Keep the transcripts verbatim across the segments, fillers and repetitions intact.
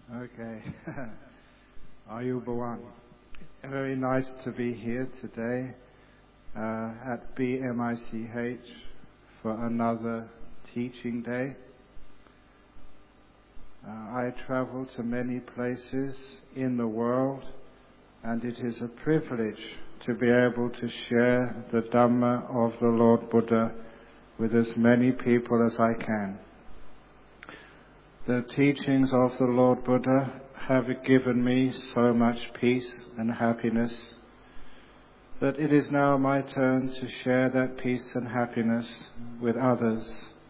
Okay. Ayubawan. Very nice to be here today uh, at B M I C H for another teaching day. Uh, I travel to many places in the world, and it is a privilege to be able to share the Dhamma of the Lord Buddha with as many people as I can. The teachings of the Lord Buddha have given me so much peace and happiness that it is now my turn to share that peace and happiness with others.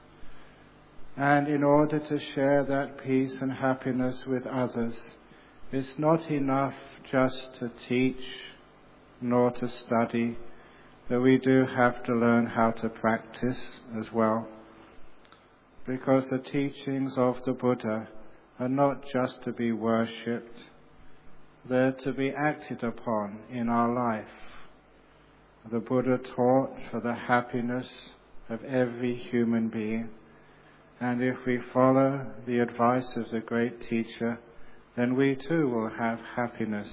And in order to share that peace and happiness with others, it's not enough just to teach nor to study, but we do have to learn how to practice as well. Because the teachings of the Buddha are not just to be worshipped, they're to be acted upon in our life. The Buddha taught for the happiness of every human being, and if we follow the advice of the great teacher, then we too will have happiness.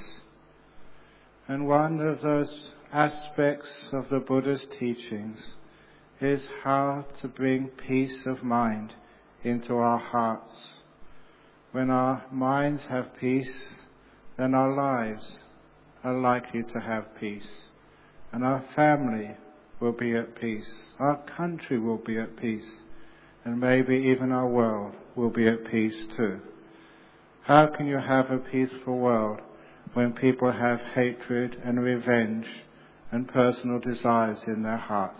And one of those aspects of the Buddha's teachings is how to bring peace of mind into our hearts. When our minds have peace, then our lives are likely to have peace, and our family will be at peace, our country will be at peace, and maybe even our world will be at peace too. How can you have a peaceful world when people have hatred and revenge and personal desires in their heart?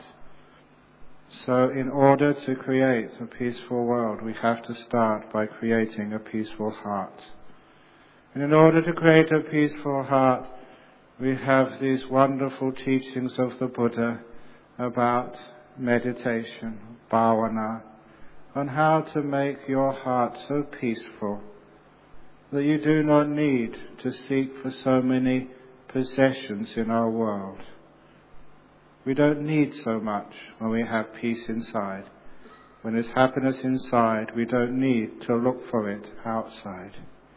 So in order to create a peaceful world, we have to start by creating a peaceful heart. And in order to create a peaceful heart, we have these wonderful teachings of the Buddha about meditation, bhavana, on how to make your heart so peaceful that you do not need to seek for so many possessions in our world. We don't need so much when we have peace inside. When there's happiness inside, we don't need to look for it outside.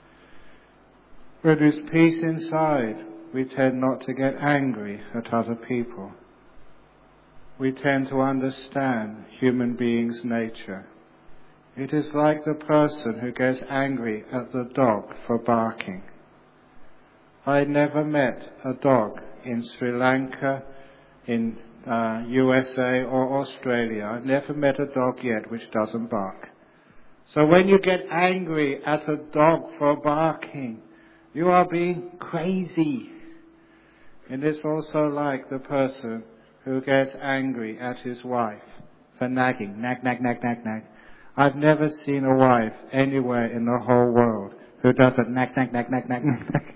When there's peace inside, we tend not to get angry at other people. We tend to understand human beings' nature. It is like the person who gets angry at the dog for barking. I never met a dog in Sri Lanka, in uh, U S A or Australia. I've never met a dog yet which doesn't bark. So when you get angry at a dog for barking, you are being crazy. And it's also like the person who gets angry at his wife for nagging, nag, nag, nag, nag, nag. I've never seen a wife anywhere in the whole world who doesn't nag, nag, nag, nag, nag, nag.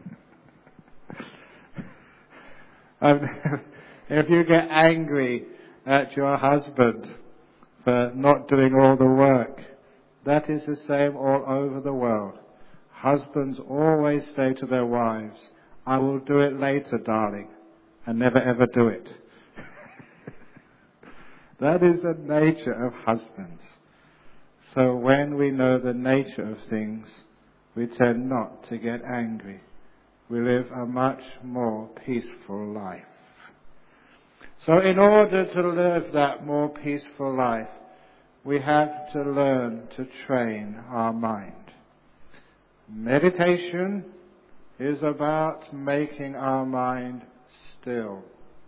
I've never, if you get angry at your husband for not doing all the work, that is the same all over the world. Husbands always say to their wives, I will do it later, darling, and never ever do it. That is the nature of husbands. So when we know the nature of things, we tend not to get angry. We live a much more peaceful life. So in order to live that more peaceful life, we have to learn to train our mind. Meditation is about making our mind still.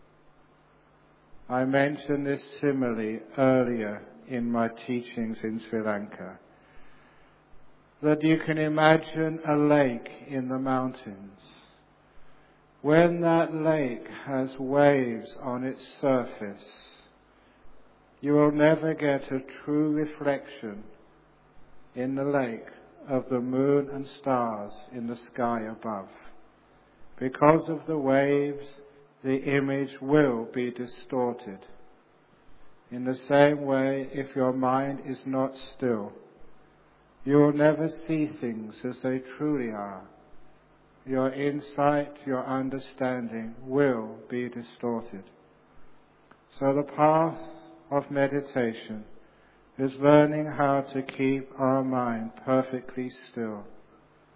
I mentioned this simile earlier in my teachings in Sri Lanka, that you can imagine a lake in the mountains. When that lake has waves on its surface, you will never get a true reflection in the lake of the moon and stars in the sky above. Because of the waves, the image will be distorted. In the same way, if your mind is not still, you will never see things as they truly are. Your insight, your understanding will be distorted. So the path of meditation is learning how to keep our mind perfectly still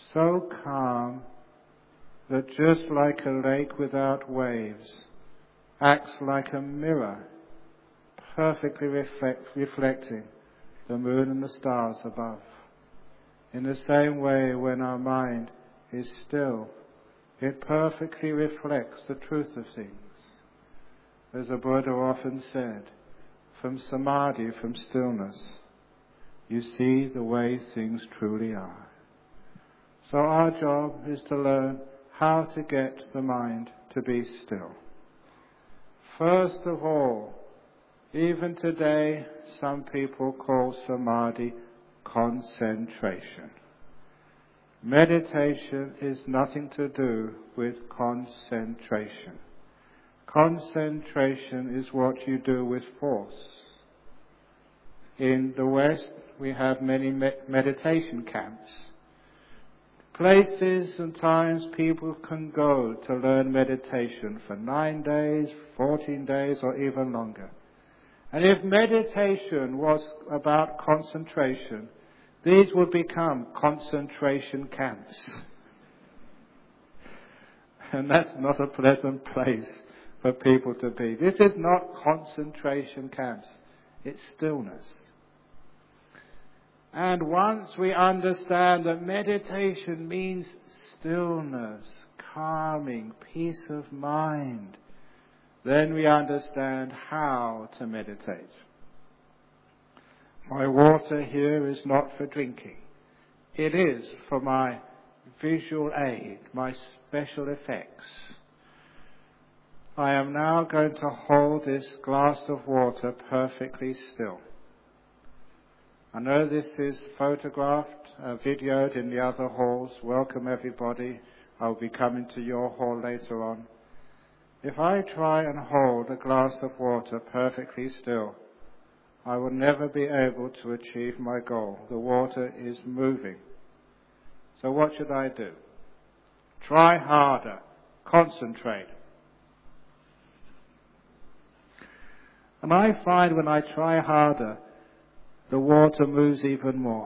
so calm that just like a lake without waves, acts like a mirror, perfectly reflect, reflecting the moon and the stars above. In the same way, when our mind is still, it perfectly reflects the truth of things. As the Buddha often said, from samadhi, from stillness, you see the way things truly are. So our job is to learn how to get the mind to be still. First of all, even today, some people call samadhi concentration. Meditation is nothing to do with concentration. Concentration is what you do with force. In the West, we have many med- meditation camps. Places and times people can go to learn meditation for nine days, fourteen days, or even longer. And if meditation was about concentration, these would become concentration camps. And that's not a pleasant place for people to be. This is not concentration camps. It's stillness. And once we understand that meditation means stillness, calming, peace of mind, then we understand how to meditate. My water here is not for drinking. It is for my visual aid, my special effects. I am now going to hold this glass of water perfectly still. I know this is photographed, uh, videoed in the other halls. Welcome everybody. I'll be coming to your hall later on. If I try and hold a glass of water perfectly still, I will never be able to achieve my goal. The water is moving. So what should I do? Try harder. Concentrate. And I find when I try harder, the water moves even more.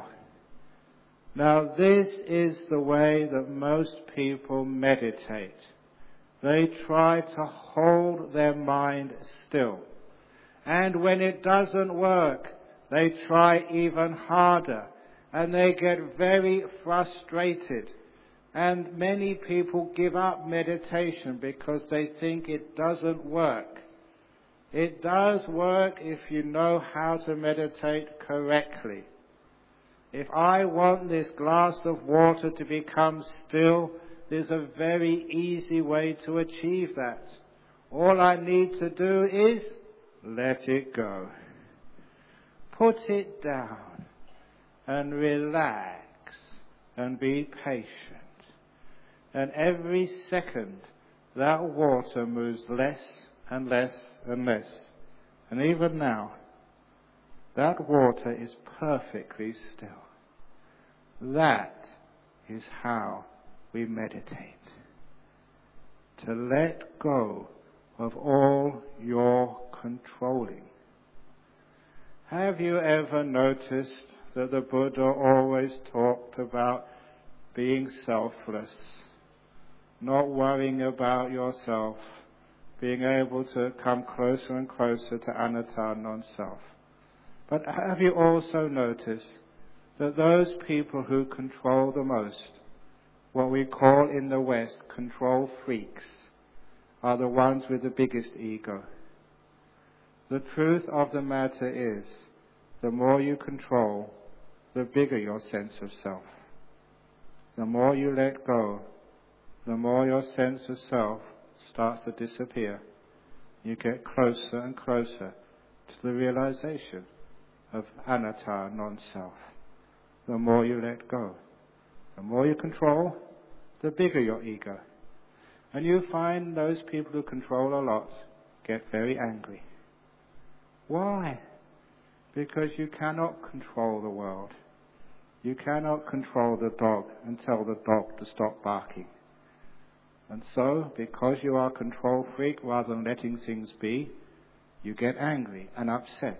Now this is the way that most people meditate. They try to hold their mind still. And when it doesn't work, they try even harder. And they get very frustrated. And many people give up meditation because they think it doesn't work. It does work if you know how to meditate correctly. If I want this glass of water to become still, there's a very easy way to achieve that. All I need to do is let it go. Put it down and relax and be patient. And every second that water moves less and less and less. And even now, that water is perfectly still. That is how we meditate. To let go of all your controlling. Have you ever noticed that the Buddha always talked about being selfless, not worrying about yourself, being able to come closer and closer to anatta, non-self? But have you also noticed that those people who control the most, what we call in the West control freaks, are the ones with the biggest ego? The truth of the matter is, the more you control, the bigger your sense of self. The more you let go, the more your sense of self starts to disappear. You get closer and closer to the realization of anatta, non-self. The more you let go, the more you control, the bigger your ego. And you find those people who control a lot get very angry. Why? Because you cannot control the world. You cannot control the dog and tell the dog to stop barking. And so, because you are a control freak rather than letting things be, you get angry and upset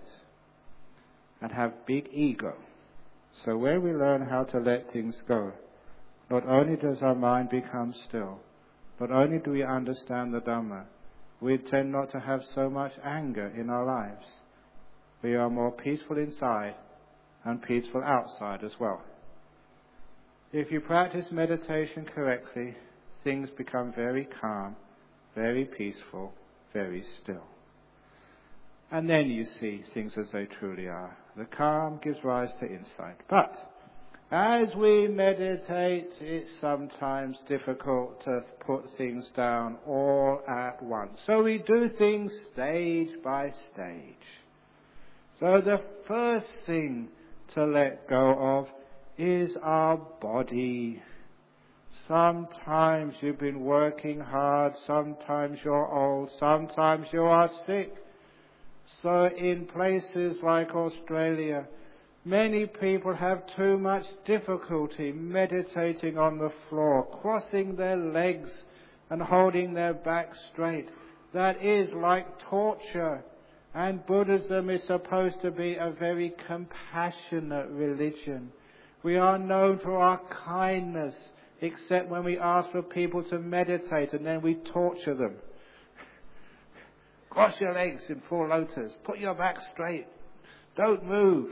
and have big ego. So where we learn how to let things go, not only does our mind become still, not only do we understand the Dhamma, we tend not to have so much anger in our lives. We are more peaceful inside and peaceful outside as well. If you practice meditation correctly, things become very calm, very peaceful, very still. And then you see things as they truly are. The calm gives rise to insight. But as we meditate, it's sometimes difficult to put things down all at once. So we do things stage by stage. So the first thing to let go of is our body. Sometimes you've been working hard, sometimes you're old, sometimes you are sick. So in places like Australia, many people have too much difficulty meditating on the floor, crossing their legs and holding their back straight. That is like torture. And Buddhism is supposed to be a very compassionate religion. We are known for our kindness, except when we ask for people to meditate and then we torture them. Cross your legs in full lotus. Put your back straight. Don't move.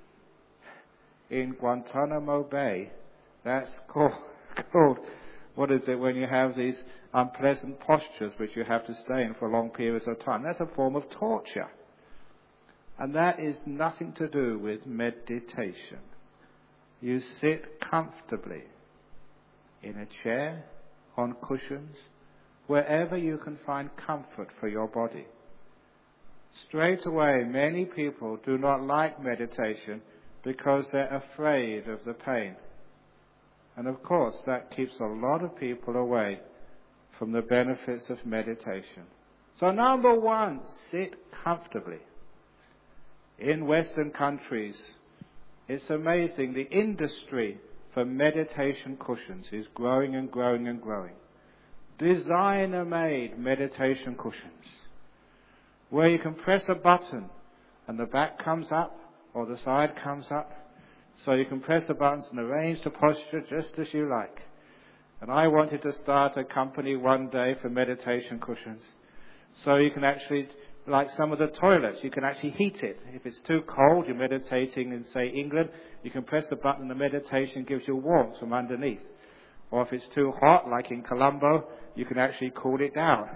In Guantanamo Bay, that's called, called, what is it, when you have these unpleasant postures which you have to stay in for long periods of time. That's a form of torture. And that is nothing to do with meditation. You sit comfortably in a chair, on cushions, wherever you can find comfort for your body. Straight away, many people do not like meditation because they're afraid of the pain. And of course, that keeps a lot of people away from the benefits of meditation. So number one, sit comfortably. In Western countries, it's amazing, the industry for meditation cushions is growing and growing and growing. Designer-made meditation cushions, where you can press a button and the back comes up or the side comes up. So you can press the buttons and arrange the posture just as you like. And I wanted to start a company one day for meditation cushions. So you can actually, like some of the toilets, you can actually heat it. If it's too cold, you're meditating in, say, England, you can press the button and the meditation gives you warmth from underneath. Or if it's too hot, like in Colombo, you can actually cool it down.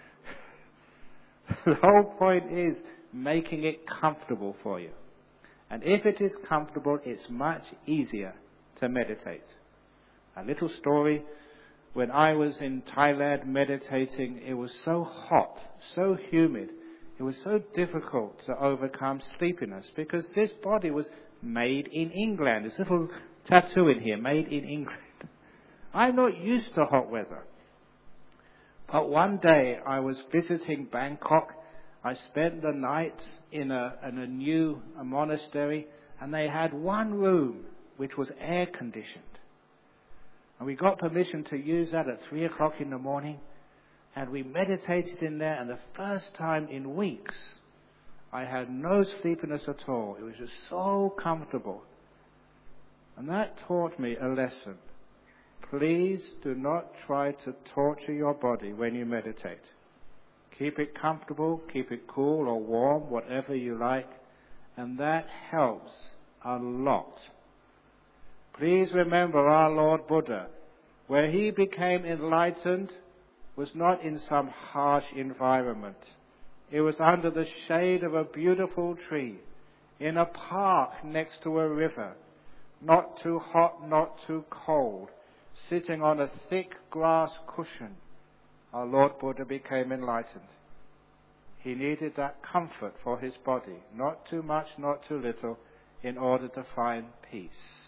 The whole point is making it comfortable for you. And if it is comfortable, it's much easier to meditate. A little story. When I was in Thailand meditating, it was so hot, so humid. It was so difficult to overcome sleepiness because this body was made in England. This little tattoo in here, made in England. I'm not used to hot weather. But one day I was visiting Bangkok. I spent the night in a, in a new a monastery, and they had one room which was air conditioned. And we got permission to use that at three o'clock in the morning, and we meditated in there, and the first time in weeks I had no sleepiness at all. It was just so comfortable. And that taught me a lesson. Please do not try to torture your body when you meditate. Keep it comfortable, keep it cool or warm, whatever you like, and that helps a lot. Please remember our Lord Buddha, where he became enlightened, was not in some harsh environment. It was under the shade of a beautiful tree, in a park next to a river, not too hot, not too cold, sitting on a thick grass cushion. Our Lord Buddha became enlightened. He needed that comfort for his body, not too much, not too little, in order to find peace.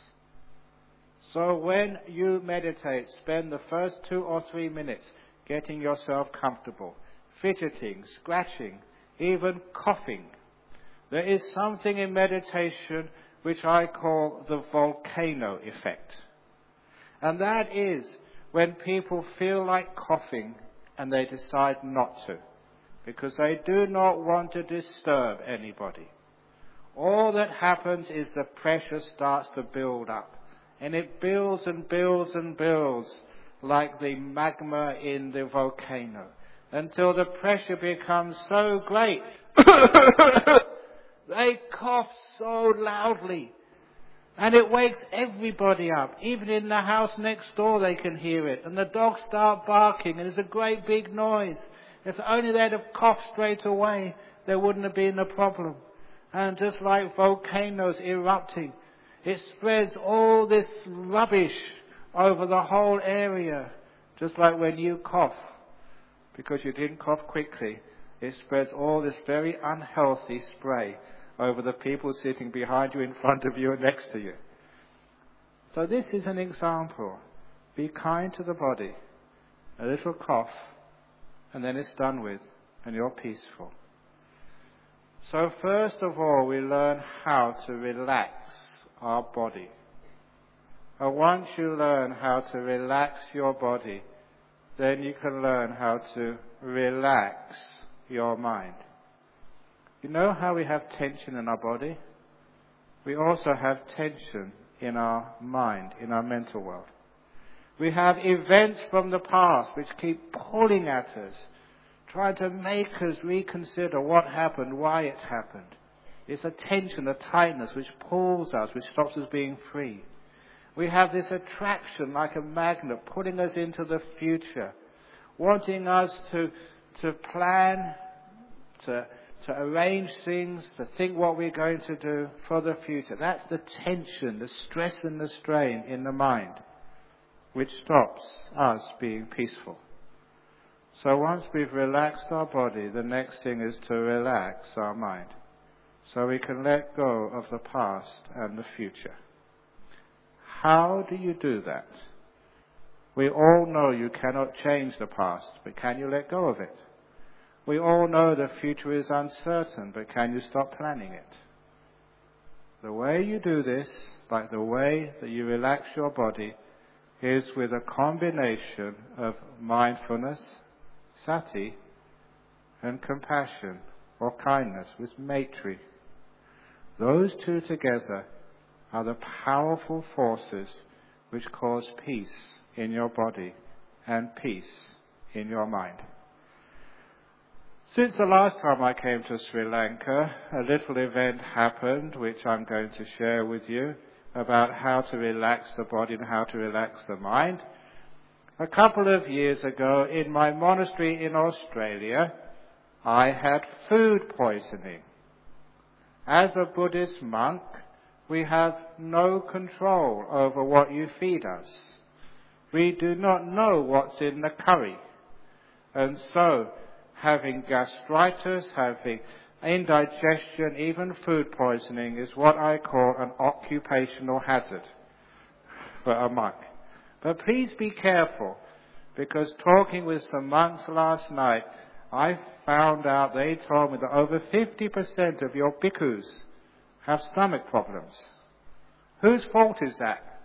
So when you meditate, spend the first two or three minutes getting yourself comfortable, fidgeting, scratching, even coughing. There is something in meditation which I call the volcano effect. And that is when people feel like coughing and they decide not to, because they do not want to disturb anybody. All that happens is the pressure starts to build up, And it builds and builds and builds like the magma in the volcano until the pressure becomes so great. They cough so loudly. And it wakes everybody up. Even in the house next door they can hear it. And the dogs start barking and there's a great big noise. If only they'd have coughed straight away, there wouldn't have been a problem. And just like volcanoes erupting, it spreads all this rubbish over the whole area. Just like when you cough, because you didn't cough quickly, it spreads all this very unhealthy spray over the people sitting behind you, in front of you, and next to you. So this is an example. Be kind to the body. A little cough, and then it's done with, and you're peaceful. So first of all, we learn how to relax our body. And once you learn how to relax your body, then you can learn how to relax your mind. You know how we have tension in our body? We also have tension in our mind, in our mental world. We have events from the past which keep pulling at us, trying to make us reconsider what happened, why it happened. It's a tension, a tightness which pulls us, which stops us being free. We have this attraction like a magnet pulling us into the future, wanting us to, to plan, to to arrange things, to think what we're going to do for the future. That's the tension, the stress and the strain in the mind, which stops us being peaceful. So once we've relaxed our body, the next thing is to relax our mind, so we can let go of the past and the future. How do you do that? We all know you cannot change the past, but can you let go of it? We all know the future is uncertain, but can you stop planning it? The way you do this, like the way that you relax your body, is with a combination of mindfulness, sati, and compassion or kindness with maitri. Those two together are the powerful forces which cause peace in your body and peace in your mind. Since the last time I came to Sri Lanka, a little event happened which I'm going to share with you about how to relax the body and how to relax the mind. A couple of years ago, in my monastery in Australia, I had food poisoning. As a Buddhist monk, we have no control over what you feed us. We do not know what's in the curry. And so, having gastritis, having indigestion, even food poisoning is what I call an occupational hazard for a monk. But please be careful, because talking with some monks last night, I found out they told me that over fifty percent of your bhikkhus have stomach problems. Whose fault is that?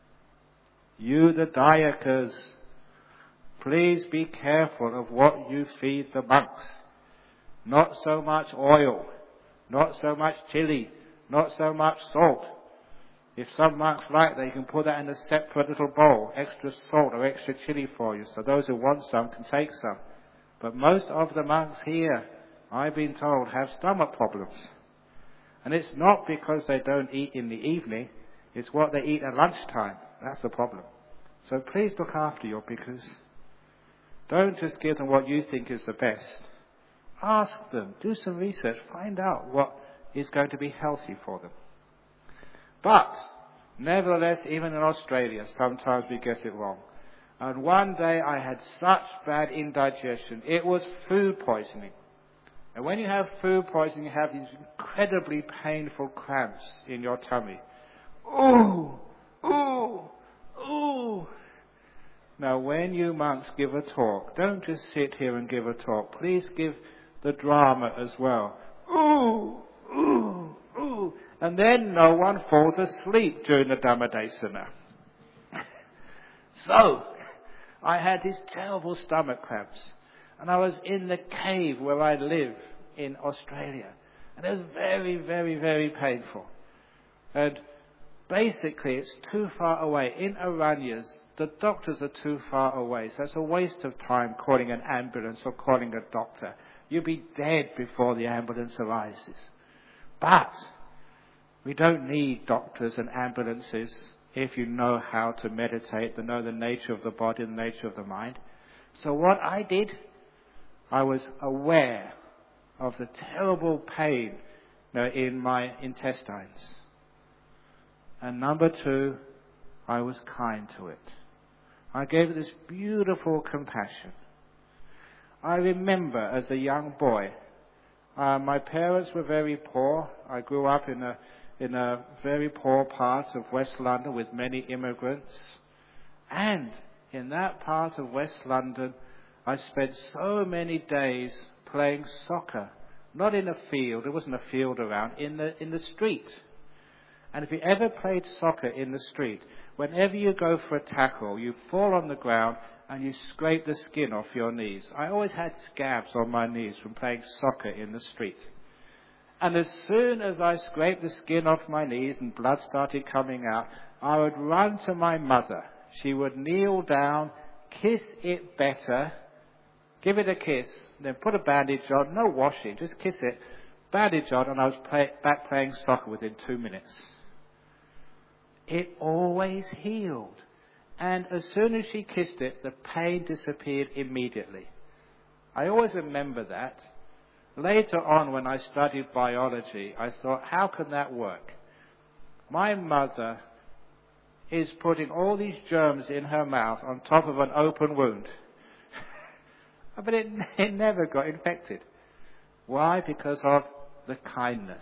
You, the dayakas. Please be careful of what you feed the monks. Not so much oil, not so much chili, not so much salt. If some monks like that, you can put that in a separate little bowl, extra salt or extra chili for you, so those who want some can take some. But most of the monks here, I've been told, have stomach problems. And it's not because they don't eat in the evening, it's what they eat at lunchtime. That's the problem. So please look after your bhikkhus. Don't just give them what you think is the best. Ask them, do some research, find out what is going to be healthy for them. But, nevertheless, even in Australia, sometimes we get it wrong. And one day I had such bad indigestion, it was food poisoning. And when you have food poisoning, you have these incredibly painful cramps in your tummy. Ooh, ooh, ooh. Now, when you monks give a talk, don't just sit here and give a talk. Please give the drama as well. Ooh, ooh, ooh. And then no one falls asleep during the Dhammadesana. So, I had these terrible stomach cramps. And I was in the cave where I live in Australia. And it was very, very, very painful. And Basically, it's too far away. In Aranyas, the doctors are too far away, so it's a waste of time calling an ambulance or calling a doctor. You'll be dead before the ambulance arises. But we don't need doctors and ambulances if you know how to meditate, to know the nature of the body, the nature of the mind. So what I did, I was aware of the terrible pain, you know, in my intestines. And number two, I was kind to it. I gave it this beautiful compassion. I remember as a young boy, uh, my parents were very poor. I grew up in a in a very poor part of West London with many immigrants. And in that part of West London, I spent so many days playing soccer. Not in a field, there wasn't a field around, in the in the street. And if you ever played soccer in the street, whenever you go for a tackle, you fall on the ground and you scrape the skin off your knees. I always had scabs on my knees from playing soccer in the street. And as soon as I scraped the skin off my knees and blood started coming out, I would run to my mother. She would kneel down, kiss it better, give it a kiss, then put a bandage on, no washing, just kiss it, bandage on, and I was play, back playing soccer within two minutes. It always healed. And as soon as she kissed it, the pain disappeared immediately. I always remember that. Later on, when I studied biology, I thought, how can that work? My mother is putting all these germs in her mouth on top of an open wound. But it, it never got infected. Why? Because of the kindness.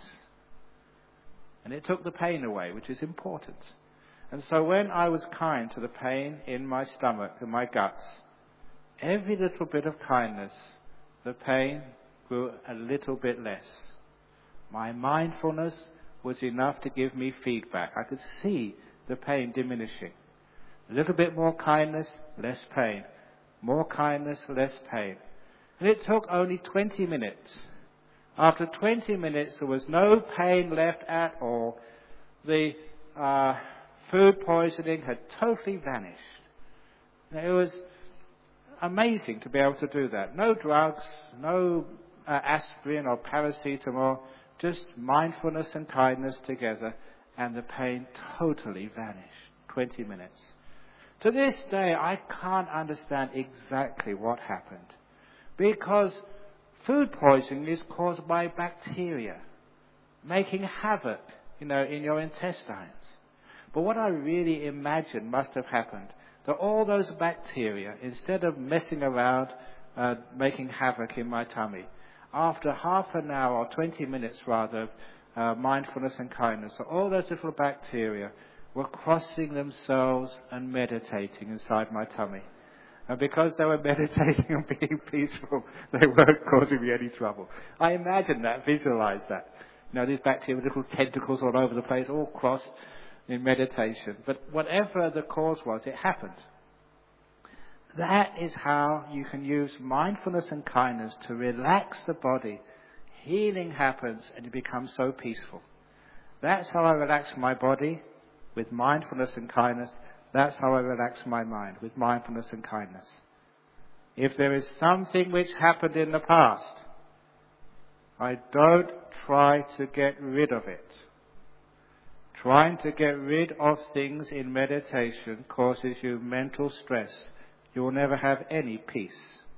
And it took the pain away, which is important. And so when I was kind to the pain in my stomach and my guts, every little bit of kindness, the pain grew a little bit less. My mindfulness was enough to give me feedback. I could see the pain diminishing. A little bit more kindness, less pain. More kindness, less pain. And it took only twenty minutes. After twenty minutes, there was no pain left at all. The uh, food poisoning had totally vanished. It was amazing to be able to do that. No drugs, no uh, aspirin or paracetamol, just mindfulness and kindness together, and the pain totally vanished. twenty minutes. To this day, I can't understand exactly what happened, because food poisoning is caused by bacteria making havoc, you know, in your intestines. But what I really imagine must have happened, that all those bacteria, instead of messing around, uh, making havoc in my tummy, after half an hour or twenty minutes rather of uh, mindfulness and kindness, so all those little bacteria were crossing themselves and meditating inside my tummy. And because they were meditating and being peaceful, they weren't causing me any trouble. I imagine that, visualize that. You know, these bacteria with little tentacles all over the place, all crossed in meditation. But whatever the cause was, it happened. That is how you can use mindfulness and kindness to relax the body. Healing happens and you become so peaceful. That's how I relax my body, with mindfulness and kindness. That's how I relax my mind, with mindfulness and kindness. If there is something which happened in the past, I don't try to get rid of it. Trying to get rid of things in meditation causes you mental stress. You will never have any peace.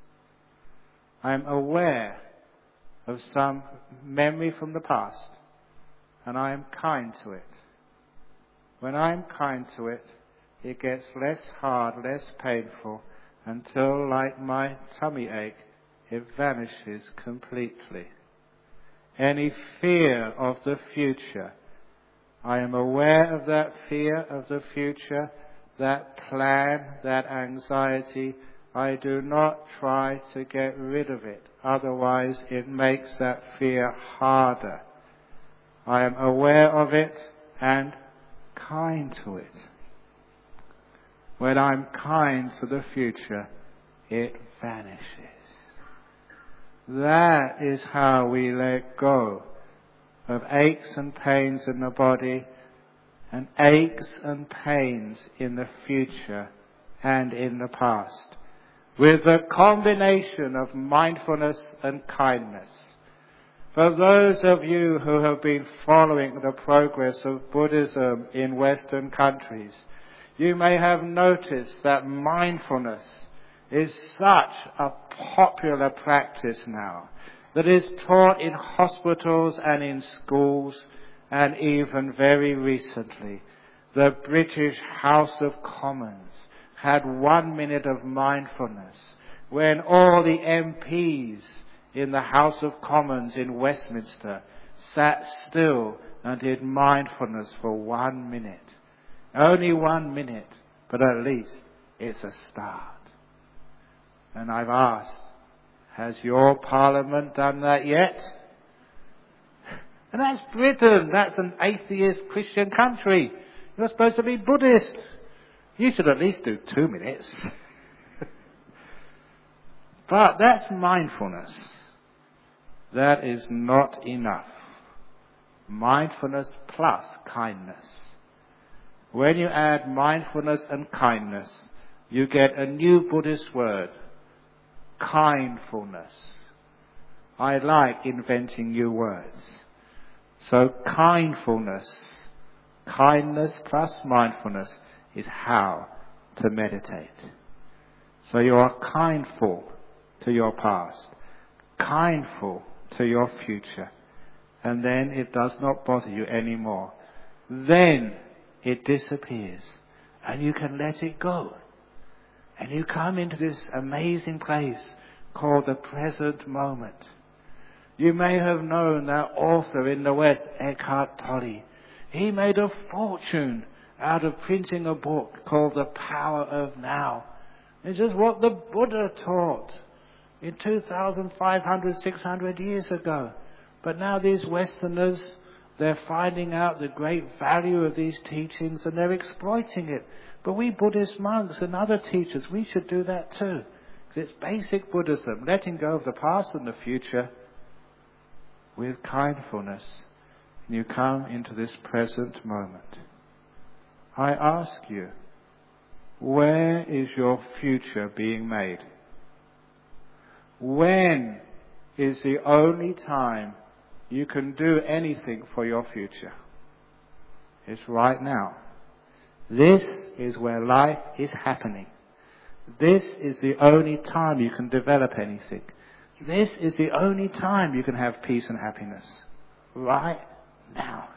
I am aware of some memory from the past, and I am kind to it. When I am kind to it, it gets less hard, less painful, until, like my tummy ache, it vanishes completely. Any fear of the future, I am aware of that fear of the future, that plan, that anxiety. I do not try to get rid of it. Otherwise, it makes that fear harder. I am aware of it and kind to it. When I'm kind to the future, it vanishes. That is how we let go of aches and pains in the body and aches and pains in the future and in the past, with the combination of mindfulness and kindness. For those of you who have been following the progress of Buddhism in Western countries, you may have noticed that mindfulness is such a popular practice now that is taught in hospitals and in schools, and even very recently, the British House of Commons had one minute of mindfulness when all the M Ps in the House of Commons in Westminster sat still and did mindfulness for one minute. Only one minute, but at least it's a start. And I've asked, has your Parliament done that yet? And that's Britain. That's an atheist Christian country. You're supposed to be Buddhist. You should at least do two minutes. But that's mindfulness. That is not enough. Mindfulness plus kindness. When you add mindfulness and kindness, you get a new Buddhist word, kindfulness. I like inventing new words. So kindfulness, kindness plus mindfulness is how to meditate. So you are kindful to your past, kindful to your future, and then it does not bother you anymore. Then it disappears and you can let it go. And you come into this amazing place called the present moment. You may have known that author in the West, Eckhart Tolle. He made a fortune out of printing a book called The Power of Now. It's just what the Buddha taught in two thousand five hundred, six hundred years ago. But now these Westerners, they're finding out the great value of these teachings and they're exploiting it. But we Buddhist monks and other teachers, we should do that too. Because it's basic Buddhism, letting go of the past and the future with kindfulness. And you come into this present moment. I ask you, where is your future being made? When is the only time you can do anything for your future? It's right now. This is where life is happening. This is the only time you can develop anything. This is the only time you can have peace and happiness. Right now.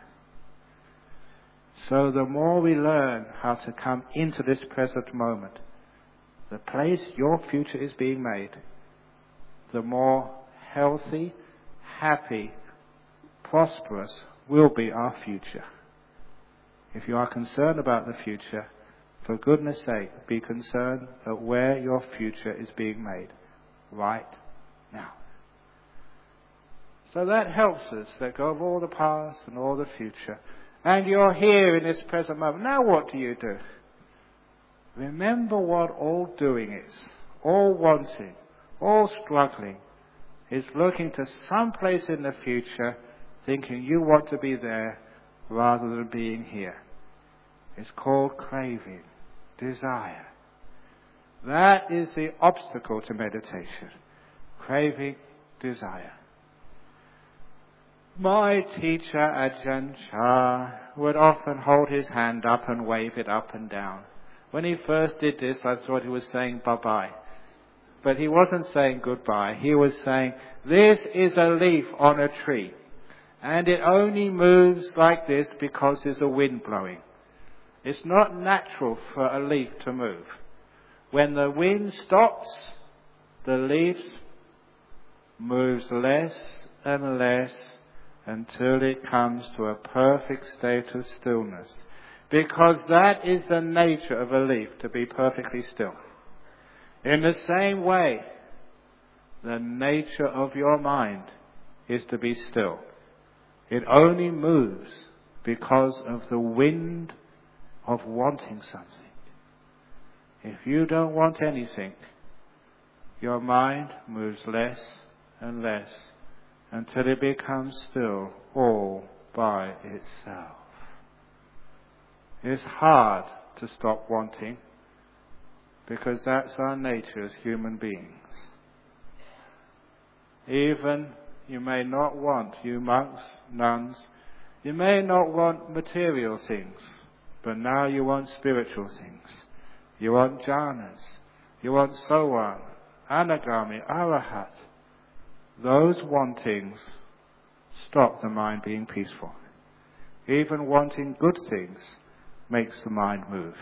So the more we learn how to come into this present moment, the place your future is being made, the more healthy, happy, prosperous will be our future. If you are concerned about the future, for goodness sake, be concerned at where your future is being made right now. So that helps us, let go of all the past and all the future. And you're here in this present moment. Now what do you do? Remember what all doing is, all wanting, all struggling, is looking to some place in the future, thinking you want to be there rather than being here. It's called craving, desire. That is the obstacle to meditation. Craving, desire. My teacher, Ajahn Chah, would often hold his hand up and wave it up and down. When he first did this, I thought he was saying bye-bye. But he wasn't saying goodbye. He was saying, this is a leaf on a tree. And it only moves like this because there's a wind blowing. It's not natural for a leaf to move. When the wind stops, the leaf moves less and less until it comes to a perfect state of stillness. Because that is the nature of a leaf, to be perfectly still. In the same way, the nature of your mind is to be still. It only moves because of the wind of wanting something. If you don't want anything, your mind moves less and less until it becomes still all by itself. It's hard to stop wanting because that's our nature as human beings. Even you may not want, you monks, nuns, you may not want material things, but now you want spiritual things. You want jhanas, you want sowan, anagami, arahat. Those wantings stop the mind being peaceful. Even wanting good things makes the mind move.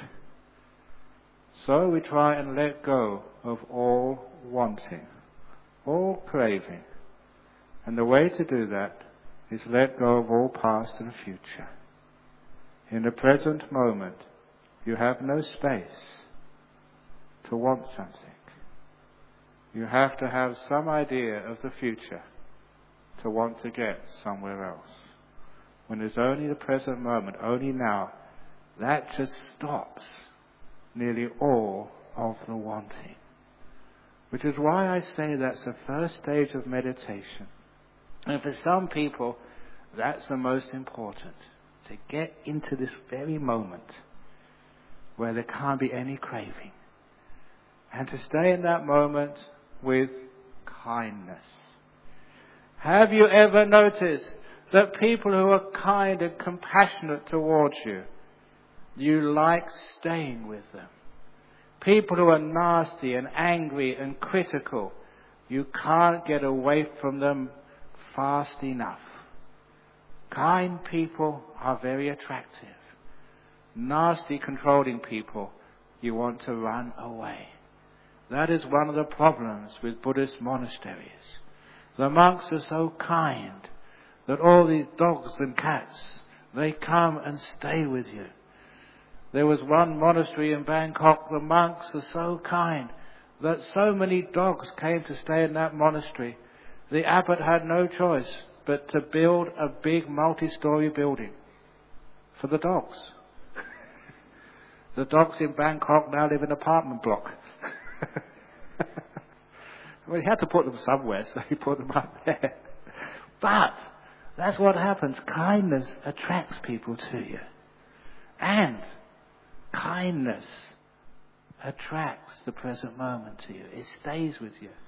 So we try and let go of all wanting, all craving. And the way to do that is let go of all past and future. In the present moment, you have no space to want something. You have to have some idea of the future to want to get somewhere else. When there's only the present moment, only now, that just stops nearly all of the wanting. Which is why I say that's the first stage of meditation. And for some people, that's the most important. To get into this very moment where there can't be any craving. And to stay in that moment with kindness. Have you ever noticed that people who are kind and compassionate towards you, you like staying with them? People who are nasty and angry and critical, you can't get away from them fast enough. Kind people are very attractive. Nasty, controlling people, you want to run away. That is one of the problems with Buddhist monasteries. The monks are so kind that all these dogs and cats, they come and stay with you. There was one monastery in Bangkok, the monks are so kind that so many dogs came to stay in that monastery. The abbot had no choice but to build a big multi-story building for the dogs. The dogs in Bangkok now live in an apartment block. Well, he had to put them somewhere, so he put them up there. But that's what happens. Kindness attracts people to you. And kindness attracts the present moment to you. It stays with you.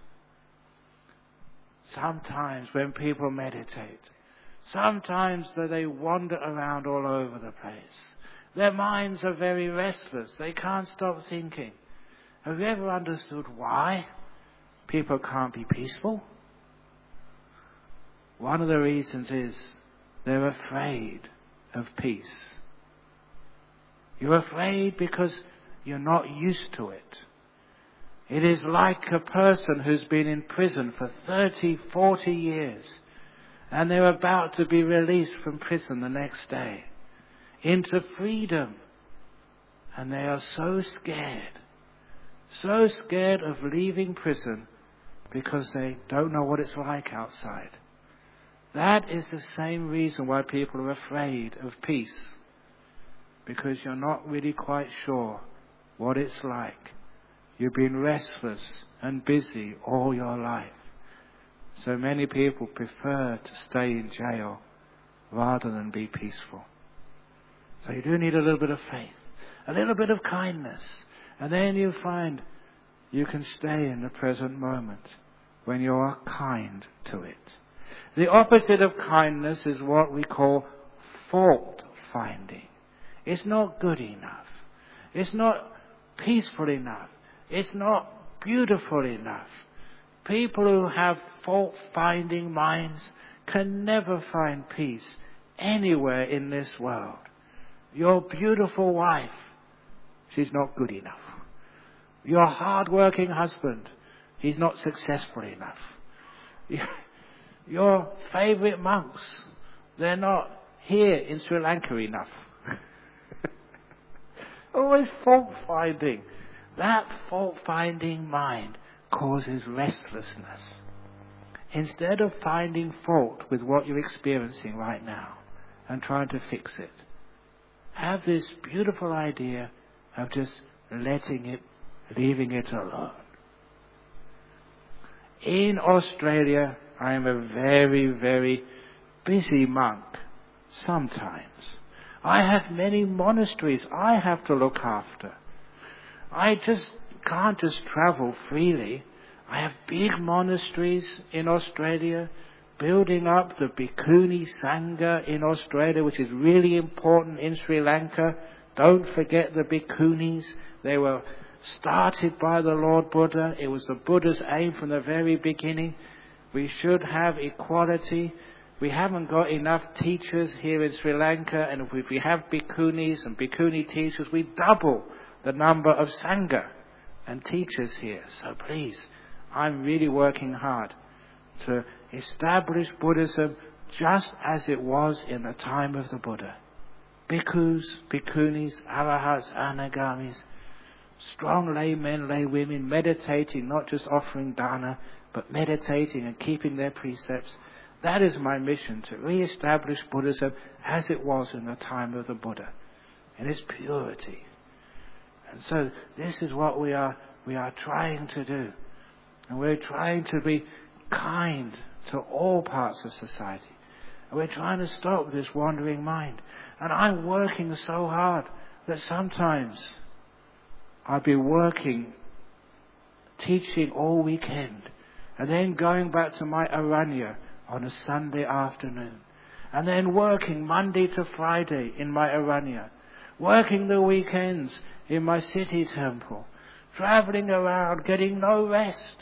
Sometimes when people meditate, sometimes they wander around all over the place. Their minds are very restless. They can't stop thinking. Have you ever understood why people can't be peaceful? One of the reasons is they're afraid of peace. You're afraid because you're not used to it. It is like a person who's been in prison for thirty, forty years and they're about to be released from prison the next day into freedom. And they are so scared, so scared of leaving prison because they don't know what it's like outside. That is the same reason why people are afraid of peace. Because you're not really quite sure what it's like. You've been restless and busy all your life. So many people prefer to stay in jail rather than be peaceful. So you do need a little bit of faith, a little bit of kindness. And then you find you can stay in the present moment when you are kind to it. The opposite of kindness is what we call fault finding. It's not good enough. It's not peaceful enough. It's not beautiful enough. People who have fault-finding minds can never find peace anywhere in this world. Your beautiful wife, she's not good enough. Your hard-working husband, he's not successful enough. Your favorite monks, they're not here in Sri Lanka enough. Always fault-finding. That fault-finding mind causes restlessness. Instead of finding fault with what you're experiencing right now and trying to fix it, have this beautiful idea of just letting it, leaving it alone. In Australia, I am a very, very busy monk sometimes. I have many monasteries I have to look after. I just can't just travel freely. I have big monasteries in Australia, building up the Bhikkhuni Sangha in Australia, which is really important in Sri Lanka. Don't forget the Bhikkhunis. They were started by the Lord Buddha. It was the Buddha's aim from the very beginning. We should have equality. We haven't got enough teachers here in Sri Lanka, and if we have Bhikkhunis and Bhikkhuni teachers, we double the number of Sangha and teachers here. So please, I'm really working hard to establish Buddhism just as it was in the time of the Buddha. Bhikkhus, Bhikkhunis, Arahats, Anagamis, strong laymen, laywomen, meditating, not just offering dana, but meditating and keeping their precepts. That is my mission, to re-establish Buddhism as it was in the time of the Buddha, in its purity. And so this is what we are we are trying to do. And we're trying to be kind to all parts of society. And we're trying to stop this wandering mind. And I'm working so hard that sometimes I'll be working, teaching all weekend, and then going back to my Aranya on a Sunday afternoon, and then working Monday to Friday in my Aranya, working the weekends in my city temple, travelling around, getting no rest.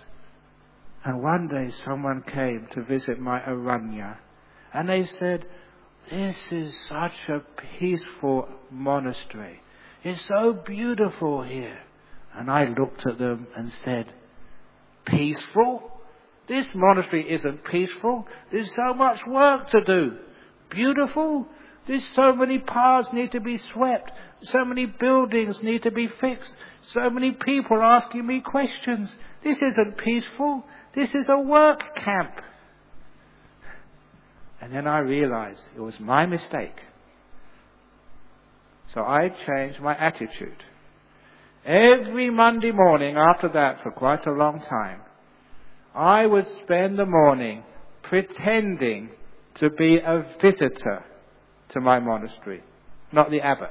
And one day someone came to visit my Aranya, and they said, "This is such a peaceful monastery. It's so beautiful here." And I looked at them and said, "Peaceful? This monastery isn't peaceful. There's so much work to do. Beautiful? There's so many paths need to be swept. So many buildings need to be fixed. So many people asking me questions. This isn't peaceful. This is a work camp." And then I realized it was my mistake. So I changed my attitude. Every Monday morning after that, for quite a long time, I would spend the morning pretending to be a visitor to my monastery, not the abbot.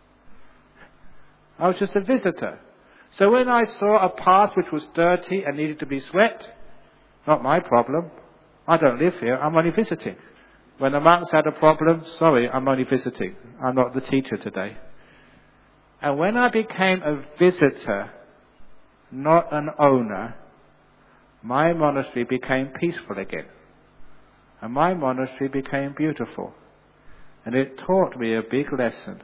I was just a visitor. So when I saw a path which was dirty and needed to be swept, not my problem. I don't live here, I'm only visiting. When the monks had a problem, sorry, I'm only visiting. I'm not the teacher today. And when I became a visitor, not an owner, my monastery became peaceful again. And my monastery became beautiful. And it taught me a big lesson.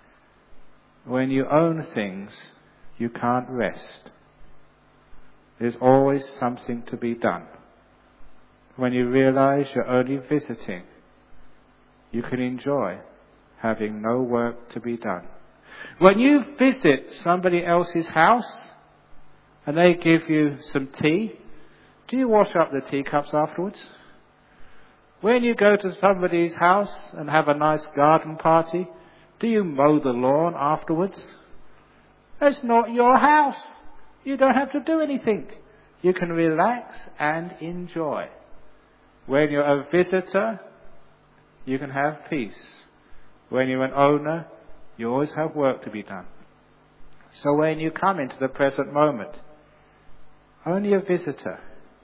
When you own things, you can't rest. There's always something to be done. When you realize you're only visiting, you can enjoy having no work to be done. When you visit somebody else's house and they give you some tea, do you wash up the teacups afterwards? When you go to somebody's house and have a nice garden party, do you mow the lawn afterwards? It's not your house. You don't have to do anything. You can relax and enjoy. When you're a visitor, you can have peace. When you're an owner, you always have work to be done. So when you come into the present moment, only a visitor,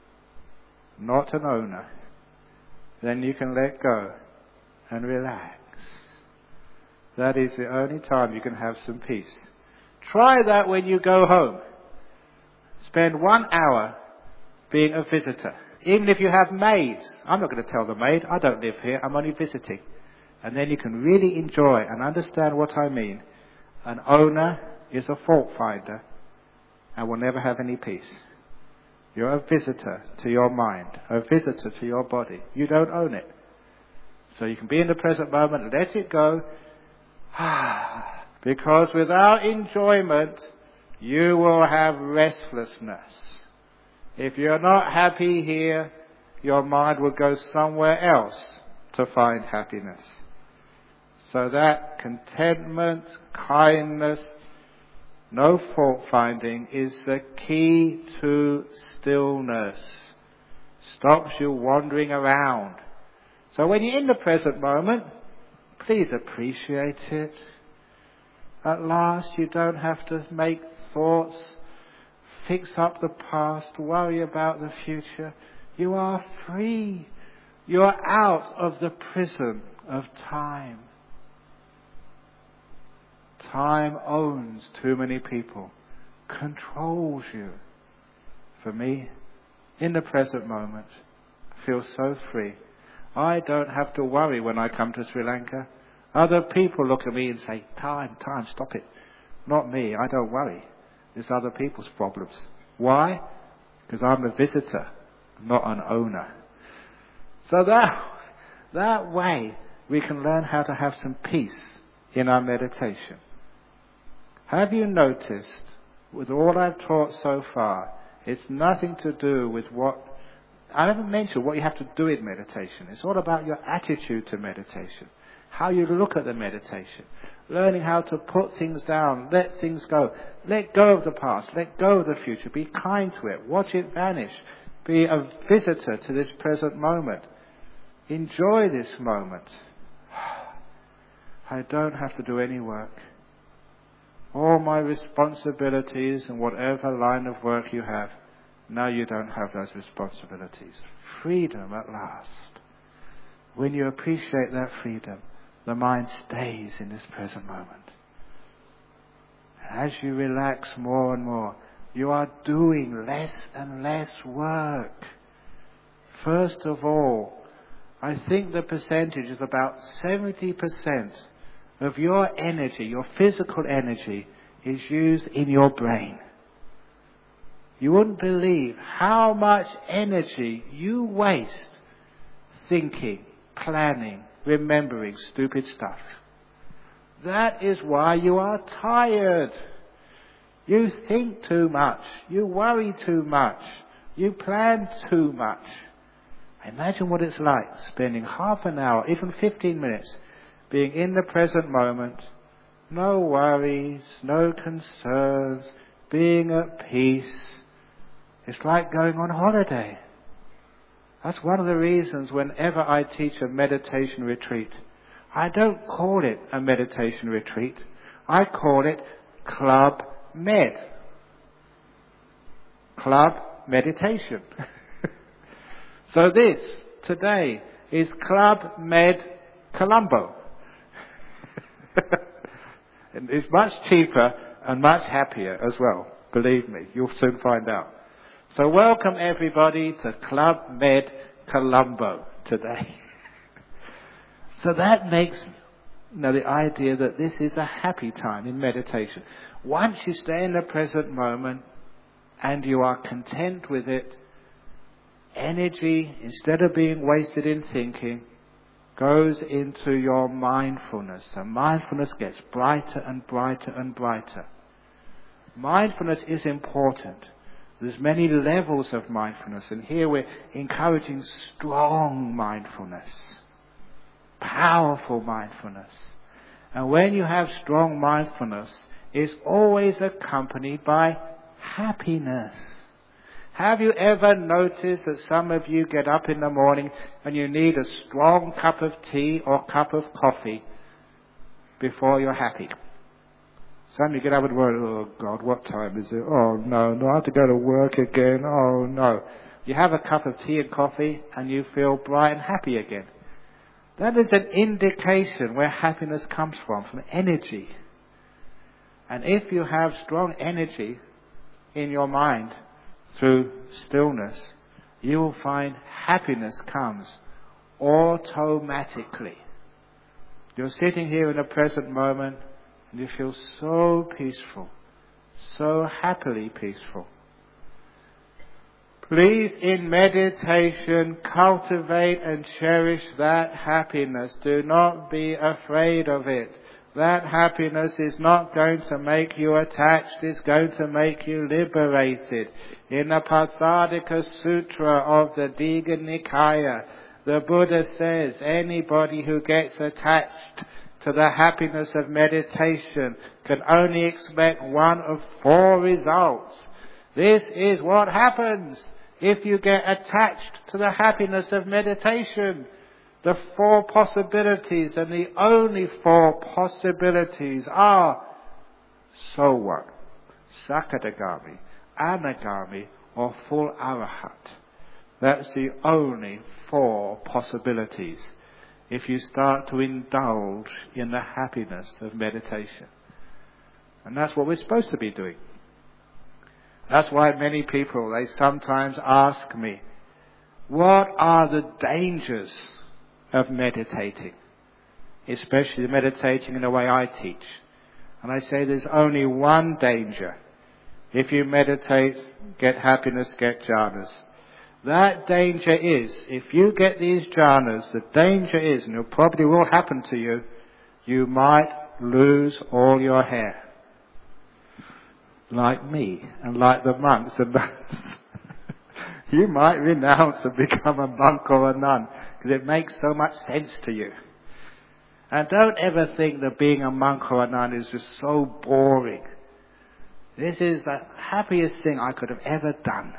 not an owner, then you can let go and relax. That is the only time you can have some peace. Try that when you go home. Spend one hour being a visitor. Even if you have maids. I'm not going to tell the maid, I don't live here, I'm only visiting. And then you can really enjoy and understand what I mean. An owner is a fault finder and will never have any peace. You're a visitor to your mind, a visitor to your body. You don't own it. So you can be in the present moment, let it go. Because without enjoyment, you will have restlessness. If you're not happy here, your mind will go somewhere else to find happiness. So that contentment, kindness, no fault finding is the key to stillness. Stops you wandering around. So when you're in the present moment, Please appreciate it. At last, you don't have to make thoughts, fix up the past, worry about the future. You are free. You are out of the prison of time. Time owns too many people, controls you. For me, in the present moment, I feel so free. I don't have to worry when I come to Sri Lanka. Other people look at me and say, time, time, stop it. Not me, I don't worry. It's other people's problems. Why? Because I'm a visitor, not an owner. So that, that way we can learn how to have some peace in our meditation. Have you noticed, with all I've taught so far, it's nothing to do with what, I haven't mentioned what you have to do in meditation. It's all about your attitude to meditation. How you look at the meditation. Learning how to put things down, let things go. Let go of the past, let go of the future. Be kind to it, watch it vanish. Be a visitor to this present moment. Enjoy this moment. I don't have to do any work. All my responsibilities and whatever line of work you have, now you don't have those responsibilities. Freedom at last. When you appreciate that freedom, the mind stays in this present moment. As you relax more and more, you are doing less and less work. First of all, I think the percentage is about seventy percent of your energy, your physical energy, is used in your brain. You wouldn't believe how much energy you waste thinking, planning, remembering stupid stuff. That is why you are tired. You think too much. You worry too much. You plan too much. Imagine what it's like spending half an hour, even fifteen minutes, being in the present moment, no worries, no concerns, being at peace. It's like going on holiday. That's one of the reasons whenever I teach a meditation retreat, I don't call it a meditation retreat. I call it Club Med. Club Meditation. So this, today, is Club Med Colombo. And it's much cheaper and much happier as well. Believe me, you'll soon find out. So welcome everybody to Club Med Colombo today. So that makes you know, the idea that this is a happy time in meditation. Once you stay in the present moment and you are content with it, energy, instead of being wasted in thinking, goes into your mindfulness. And mindfulness gets brighter and brighter and brighter. Mindfulness is important. There's many levels of mindfulness, and here we're encouraging strong mindfulness, powerful mindfulness. And when you have strong mindfulness, it's always accompanied by happiness. Have you ever noticed that some of you get up in the morning and you need a strong cup of tea or cup of coffee before you're happy? Some of you get up and worry, oh God, what time is it? Oh no, no, I have to go to work again. Oh no. You have a cup of tea and coffee and you feel bright and happy again. That is an indication where happiness comes from, from energy. And if you have strong energy in your mind through stillness, you will find happiness comes automatically. You're sitting here in the present moment and you feel so peaceful, so happily peaceful. Please, in meditation, cultivate and cherish that happiness. Do not be afraid of it. That happiness is not going to make you attached, it's going to make you liberated. In the Pasadika Sutra of the Digha Nikaya, the Buddha says anybody who gets attached to the happiness of meditation can only expect one of four results. This is what happens if you get attached to the happiness of meditation. The four possibilities, and the only four possibilities are Sowa, Sakadagami, Anagami, or full Arahat. That's the only four possibilities if you start to indulge in the happiness of meditation. And that's what we're supposed to be doing. That's why many people, they sometimes ask me, what are the dangers of meditating? Especially meditating in the way I teach. And I say there's only one danger. If you meditate, get happiness, get jhanas. That danger is, if you get these jhanas, the danger is, and it probably will happen to you, you might lose all your hair. Like me, and like the monks and nuns. You might renounce and become a monk or a nun, because it makes so much sense to you. And don't ever think that being a monk or a nun is just so boring. This is the happiest thing I could have ever done.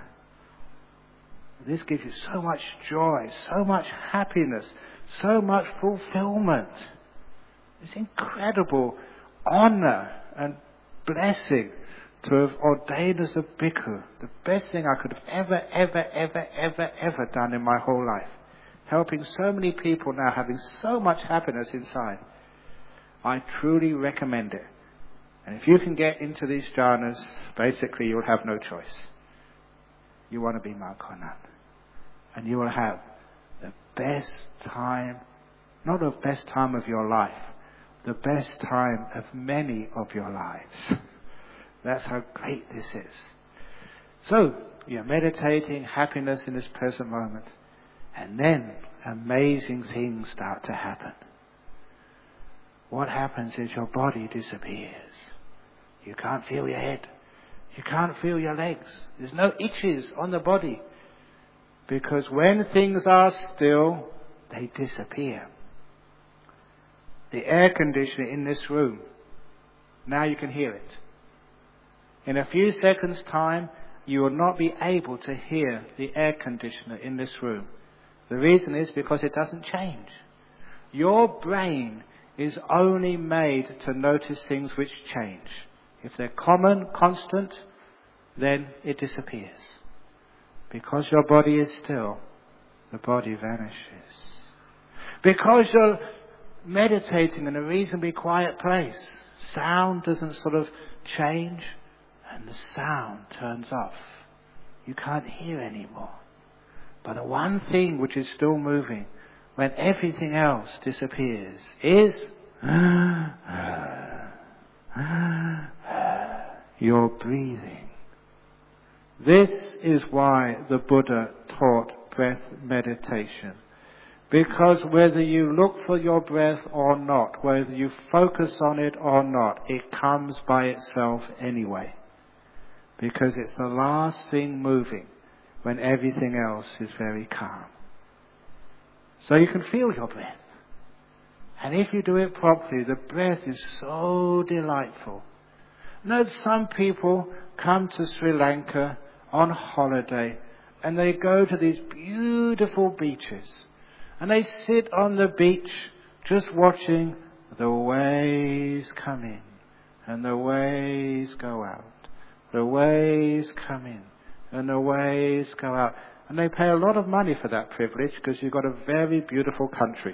This gives you so much joy, so much happiness, so much fulfillment. It's incredible honor and blessing to have ordained as a bhikkhu. The best thing I could have ever, ever, ever, ever, ever done in my whole life. Helping so many people now, having so much happiness inside. I truly recommend it. And if you can get into these jhanas, basically you'll have no choice. You want to be monk or nun. And you will have the best time, not the best time of your life, the best time of many of your lives. That's how great this is. So, you're meditating happiness in this present moment. And then amazing things start to happen. What happens is your body disappears. You can't feel your head. You can't feel your legs. There's no itches on the body. Because when things are still, they disappear. The air conditioner in this room, now you can hear it. In a few seconds' time, you will not be able to hear the air conditioner in this room. The reason is because it doesn't change. Your brain is only made to notice things which change. If they're common, constant, then it disappears. Because your body is still, the body vanishes. Because you're meditating in a reasonably quiet place, sound doesn't sort of change, and the sound turns off. You can't hear anymore. But the one thing which is still moving, when everything else disappears, is your breathing. This is why the Buddha taught breath meditation. Because whether you look for your breath or not, whether you focus on it or not, it comes by itself anyway. Because it's the last thing moving when everything else is very calm. So you can feel your breath. And if you do it properly, the breath is so delightful. Now, some people come to Sri Lanka on holiday and they go to these beautiful beaches and they sit on the beach just watching the waves come in and the waves go out. The waves come in and the waves go out. And they pay a lot of money for that privilege because you've got a very beautiful country.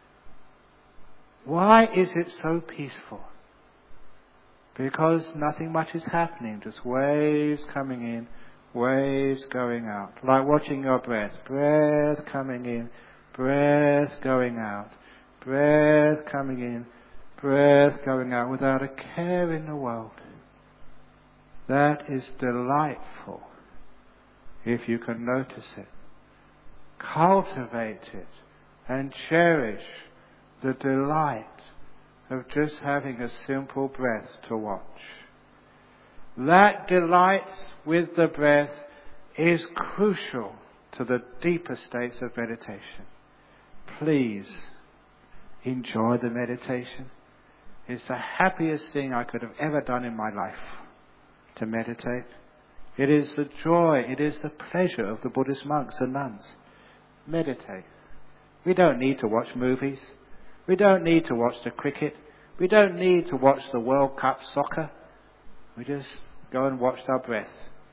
Why is it so peaceful? Because nothing much is happening. Just waves coming in, waves going out. Like watching your breath. Breath coming in, breath going out. Breath coming in, breath going out without a care in the world. That is delightful if you can notice it. Cultivate it and cherish the delight of just having a simple breath to watch. That delight with the breath is crucial to the deeper states of meditation. Please enjoy the meditation. It's the happiest thing I could have ever done in my life, to meditate. It is the joy, it is the pleasure of the Buddhist monks and nuns. Meditate. We don't need to watch movies. We don't need to watch the cricket. We don't need to watch the World Cup soccer. We just go and watch our breath.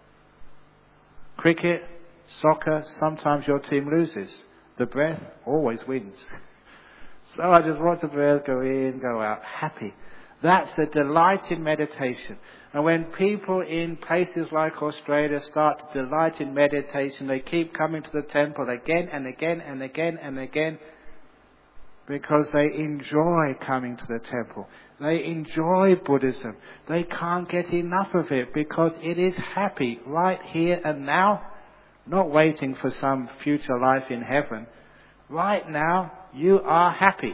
Cricket, soccer, sometimes your team loses. The breath always wins. So I just watch the breath go in, go out, happy. That's the delight in meditation. And when people in places like Australia start to delight in meditation, they keep coming to the temple again and again and again and again because they enjoy coming to the temple. They enjoy Buddhism. They can't get enough of it because it is happy right here and now, not waiting for some future life in heaven. Right now, you are happy.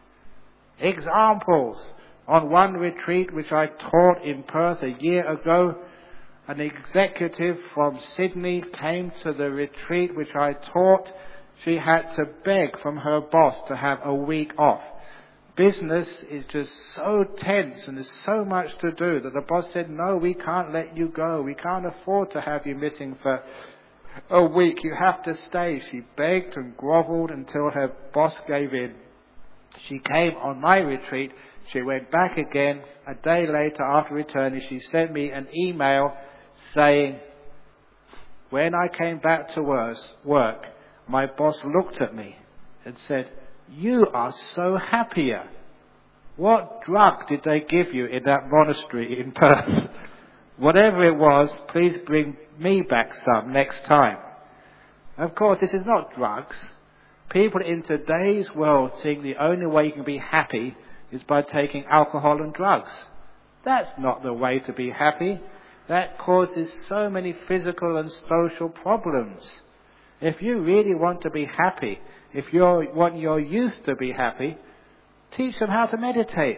Examples. On one retreat which I taught in Perth a year ago, an executive from Sydney came to the retreat which I taught. She had to beg from her boss to have a week off. Business is just so tense and there's so much to do that the boss said, no, we can't let you go. We can't afford to have you missing for a week. You have to stay. She begged and grovelled until her boss gave in. She came on my retreat. She went back again. A day later, after returning, she sent me an email saying, when I came back to work, my boss looked at me and said, you are so happier. What drug did they give you in that monastery in Perth? Whatever it was, please bring me back some next time. Of course, this is not drugs. People in today's world think the only way you can be happy is by taking alcohol and drugs. That's not the way to be happy. That causes so many physical and social problems. If you really want to be happy, if you want your youth to be happy, teach them how to meditate.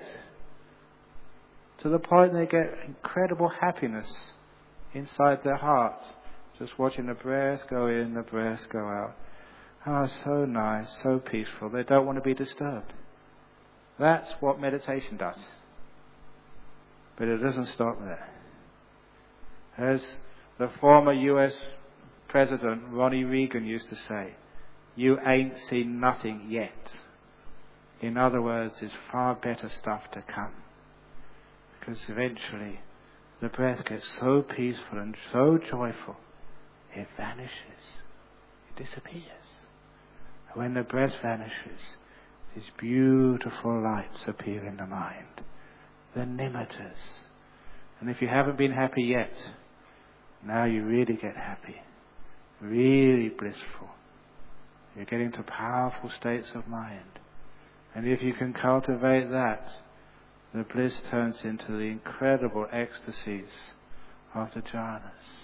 To the point they get incredible happiness inside their hearts. Just watching the breath go in, the breath go out. Oh, so nice, so peaceful. They don't want to be disturbed. That's what meditation does. But it doesn't stop there. As the former U S President Ronnie Reagan used to say, you ain't seen nothing yet. In other words, there's far better stuff to come. Because eventually the breath gets so peaceful and so joyful, it vanishes. It disappears. And when the breath vanishes, these beautiful lights appear in the mind. The nimittas. And if you haven't been happy yet, now you really get happy. Really blissful. You're getting to powerful states of mind. And if you can cultivate that, the bliss turns into the incredible ecstasies of the jhanas.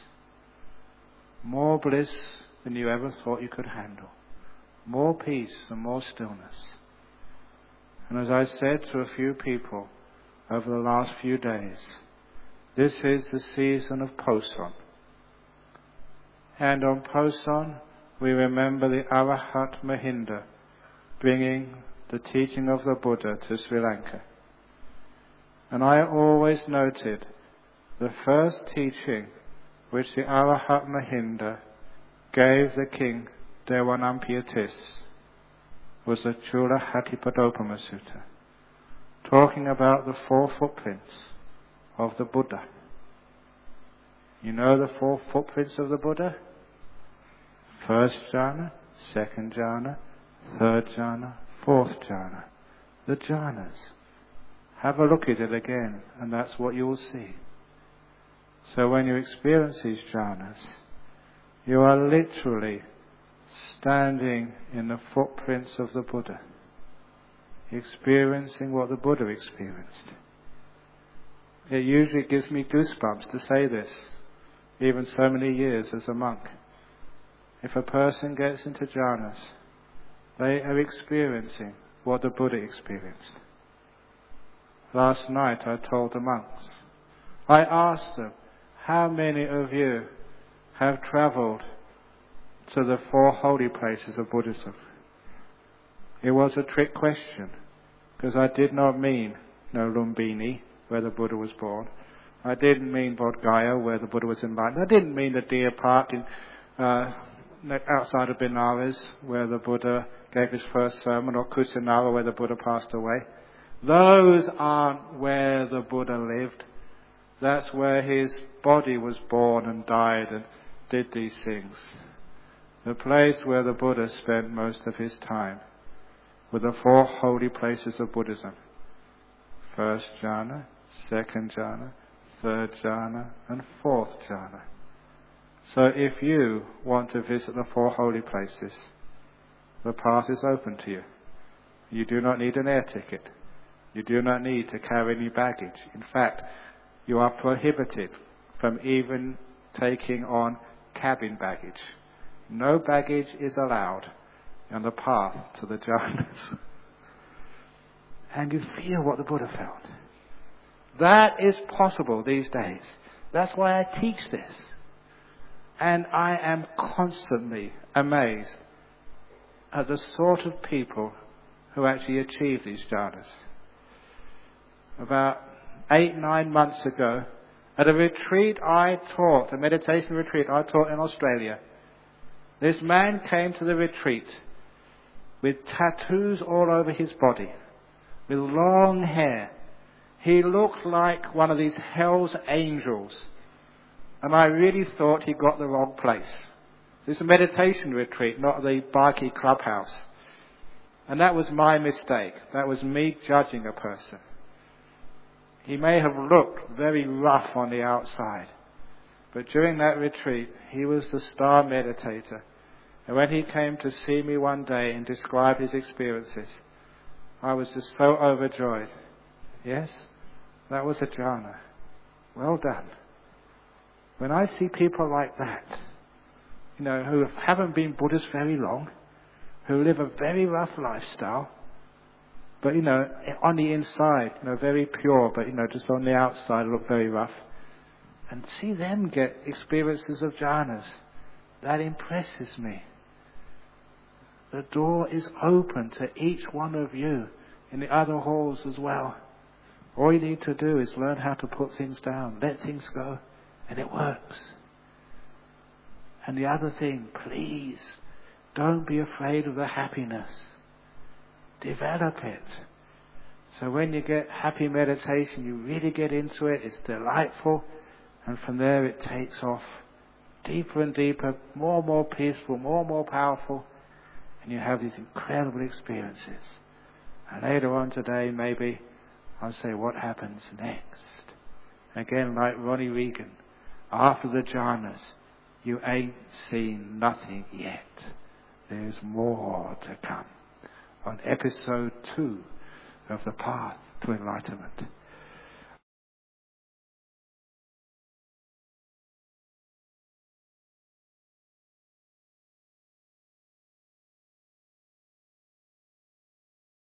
More bliss than you ever thought you could handle. More peace and more stillness. And as I said to a few people over the last few days, this is the season of Poson. And on Poson, we remember the Arahat Mahinda bringing the teaching of the Buddha to Sri Lanka. And I always noted the first teaching which the Arahat Mahinda gave the king Dewanampiyatis was the Chula Hattipadopama Sutta, talking about the four footprints of the Buddha. You know the four footprints of the Buddha? First jhana, second jhana, third jhana, fourth jhana. The jhanas. Have a look at it again, and that's what you will see. So when you experience these jhanas, you are literally standing in the footprints of the Buddha, experiencing what the Buddha experienced. It usually gives me goosebumps to say this, even so many years as a monk. If a person gets into jhanas, they are experiencing what the Buddha experienced. Last night I told the monks, I asked them, how many of you have travelled to the four holy places of Buddhism? It was a trick question, because I did not mean no Lumbini, where the Buddha was born. I didn't mean Bodh Gaya, where the Buddha was enlightened. I didn't mean the Deer Park in, uh, outside of Benares, where the Buddha gave his first sermon, or Kusinara, where the Buddha passed away. Those aren't where the Buddha lived. That's where his body was born and died and did these things. The place where the Buddha spent most of his time were the four holy places of Buddhism. First jhana, second jhana, third jhana, and fourth jhana. So if you want to visit the four holy places, the path is open to you. You do not need an air ticket. You do not need to carry any baggage. In fact, you are prohibited from even taking on cabin baggage. No baggage is allowed on the path to the jhanas. And you feel what the Buddha felt. That is possible these days. That's why I teach this. And I am constantly amazed at the sort of people who actually achieve these jhanas. About eight, nine months ago, at a retreat I taught, a meditation retreat I taught in Australia, this man came to the retreat with tattoos all over his body, with long hair. He looked like one of these Hell's Angels. And I really thought he got the wrong place. This is a meditation retreat, not the Barkey clubhouse. And that was my mistake. That was me judging a person. He may have looked very rough on the outside, but during that retreat, he was the star meditator. And when he came to see me one day and describe his experiences, I was just so overjoyed. Yes, that was a jhana. Well done. When I see people like that, you know, who haven't been Buddhists very long, who live a very rough lifestyle, but, you know, on the inside, you know, very pure, but, you know, just on the outside look very rough, and see them get experiences of jhanas, that impresses me. The door is open to each one of you in the other halls as well. All you need to do is learn how to put things down, let things go, and it works. And the other thing, please, don't be afraid of the happiness. Develop it. So when you get happy meditation, you really get into it, it's delightful, and from there it takes off deeper and deeper, more and more peaceful, more and more powerful, and you have these incredible experiences. And later on today, maybe I'll say what happens next. Again, like Ronnie Reagan, after the jhanas, you ain't seen nothing yet. There's more to come. On episode two of The Path to Enlightenment.